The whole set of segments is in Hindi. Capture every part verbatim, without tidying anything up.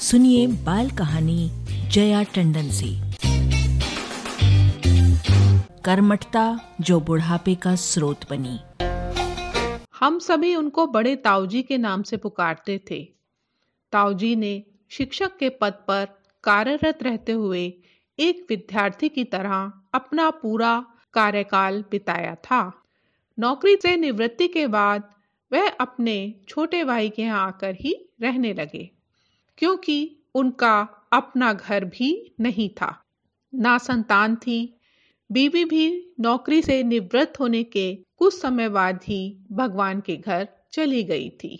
सुनिए बाल कहानी जया टंडन से। कर्मठता जो बुढ़ापे का स्रोत बनी। हम सभी उनको बड़े ताऊजी के नाम से पुकारते थे। ताऊजी ने शिक्षक के पद पर कार्यरत रहते हुए एक विद्यार्थी की तरह अपना पूरा कार्यकाल बिताया था। नौकरी से निवृत्ति के बाद वह अपने छोटे भाई के यहाँ आकर ही रहने लगे, क्योंकि उनका अपना घर भी नहीं था, ना संतान थी। बीवी भी नौकरी से निवृत्त होने के कुछ समय बाद ही भगवान के घर चली गई थी।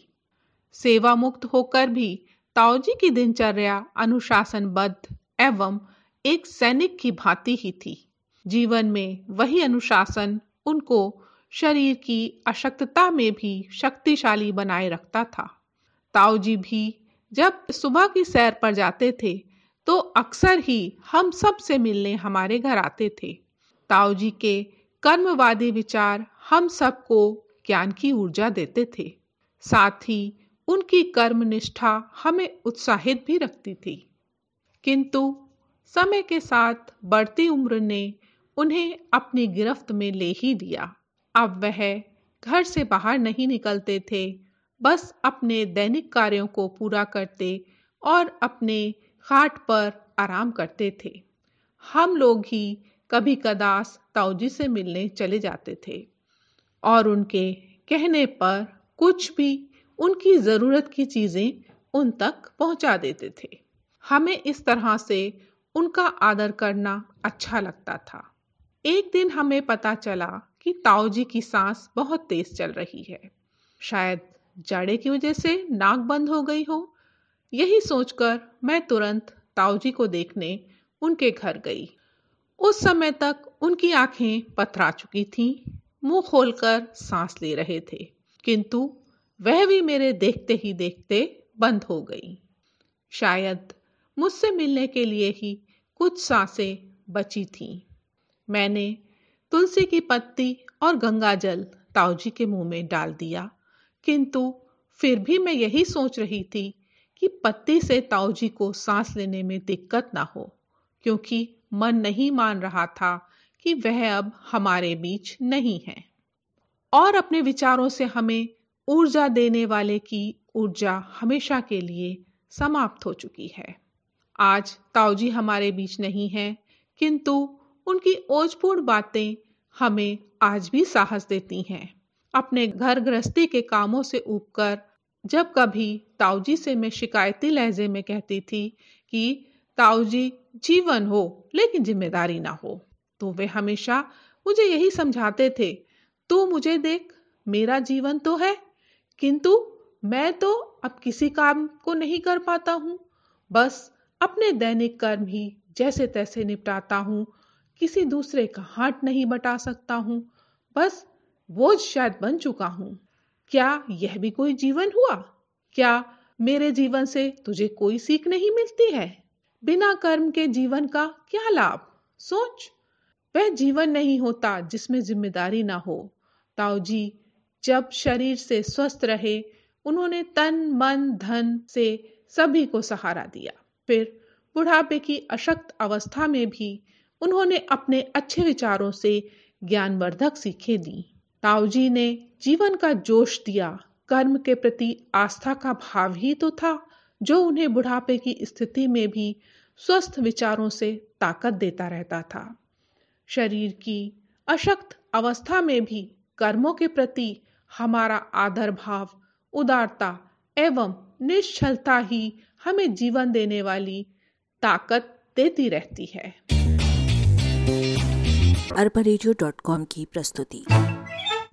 सेवा मुक्त होकर भी ताऊजी की दिनचर्या अनुशासनबद्ध एवं एक सैनिक की भांति ही थी। जीवन में वही अनुशासन उनको शरीर की अशक्तता में भी शक्तिशाली बनाए रखता था। ताऊजी भी जब सुबह की सैर पर जाते थे तो अक्सर ही हम सब से मिलने हमारे घर आते थे। ताऊजी के कर्मवादी विचार हम सबको ज्ञान की ऊर्जा देते थे, साथ ही उनकी कर्मनिष्ठा हमें उत्साहित भी रखती थी। किंतु समय के साथ बढ़ती उम्र ने उन्हें अपनी गिरफ्त में ले ही लिया। अब वह घर से बाहर नहीं निकलते थे, बस अपने दैनिक कार्यों को पूरा करते और अपने खाट पर आराम करते थे। हम लोग ही कभी कदास ताऊजी से मिलने चले जाते थे और उनके कहने पर कुछ भी उनकी ज़रूरत की चीज़ें उन तक पहुंचा देते थे। हमें इस तरह से उनका आदर करना अच्छा लगता था। एक दिन हमें पता चला कि ताऊजी की सांस बहुत तेज चल रही है। शायद जाड़े की वजह से नाक बंद हो गई हो। यही सोचकर मैं तुरंत ताऊजी को देखने उनके घर गई। उस समय तक उनकी आंखें पथरा चुकी थीं, मुंह खोलकर सांस ले रहे थे, किंतु वह भी मेरे देखते ही देखते बंद हो गई। शायद मुझसे मिलने के लिए ही कुछ सांसें बची थीं। मैंने तुलसी की पत्ती और गंगाजल ताऊजी के मुंह में डाल दिया, किंतु फिर भी मैं यही सोच रही थी कि पत्ती से ताऊजी को सांस लेने में दिक्कत ना हो, क्योंकि मन नहीं मान रहा था कि वह अब हमारे बीच नहीं है और अपने विचारों से हमें ऊर्जा देने वाले की ऊर्जा हमेशा के लिए समाप्त हो चुकी है। आज ताऊजी हमारे बीच नहीं है, किंतु उनकी ओजपूर्ण बातें हमें आज भी साहस देती हैं। अपने घर गृहस्थी के कामों से ऊबकर जब कभी ताऊजी से मैं शिकायती लहजे में कहती थी कि ताऊजी जीवन हो लेकिन जिम्मेदारी ना हो, तो वे हमेशा मुझे यही समझाते थे, तू मुझे देख, मेरा जीवन तो है, किंतु मैं तो अब किसी काम को नहीं कर पाता हूँ। बस अपने दैनिक कर्म ही जैसे तैसे निपटाता हूँ, किसी दूसरे का हाथ नहीं बटा सकता हूँ, बस बोझ शायद बन चुका हूँ। क्या यह भी कोई जीवन हुआ? क्या मेरे जीवन से तुझे कोई सीख नहीं मिलती है? बिना कर्म के जीवन का क्या लाभ? सोच, वह जीवन नहीं होता जिसमें जिम्मेदारी ना हो। ताऊजी जब शरीर से स्वस्थ रहे, उन्होंने तन मन धन से सभी को सहारा दिया। फिर बुढ़ापे की अशक्त अवस्था में भी उन्होंने अपने अच्छे विचारों से ज्ञानवर्धक सीखें दी। ताऊजी ने जीवन का जोश दिया। कर्म के प्रति आस्था का भाव ही तो था जो उन्हें बुढ़ापे की स्थिति में भी स्वस्थ विचारों से ताकत देता रहता था। शरीर की अशक्त अवस्था में भी कर्मों के प्रति हमारा आदर भाव, उदारता एवं निश्चलता ही हमें जीवन देने वाली ताकत देती रहती है। अरबा रेडियो डॉट कॉम की प्रस्तुति।